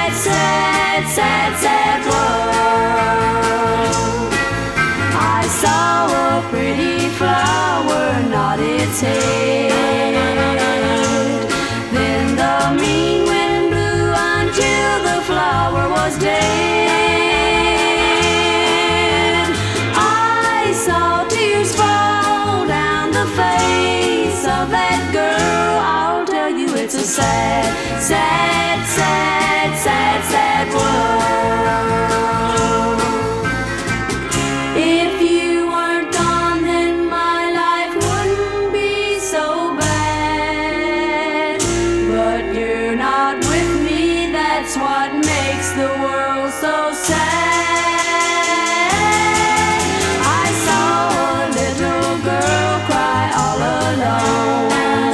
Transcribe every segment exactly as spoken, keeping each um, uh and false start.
sad, sad, sad, sad world. I saw a pretty flower nod its head. Then the mean wind blew until the flower was dead. I saw tears fall down the face of that girl. I'll tell you it's a sad, sad, sad, sad, sad world. If you weren't gone, then my life wouldn't be so bad. But you're not with me, that's what makes the world so sad. I saw a little girl cry all alone,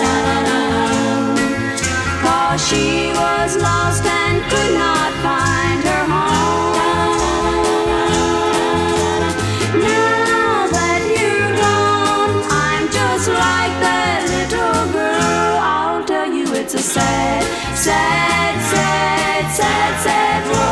'cause she was lost and could not find her home. Now that you're gone, I'm just like that little girl. I'll tell you it's a sad, sad, sad, sad, sad world.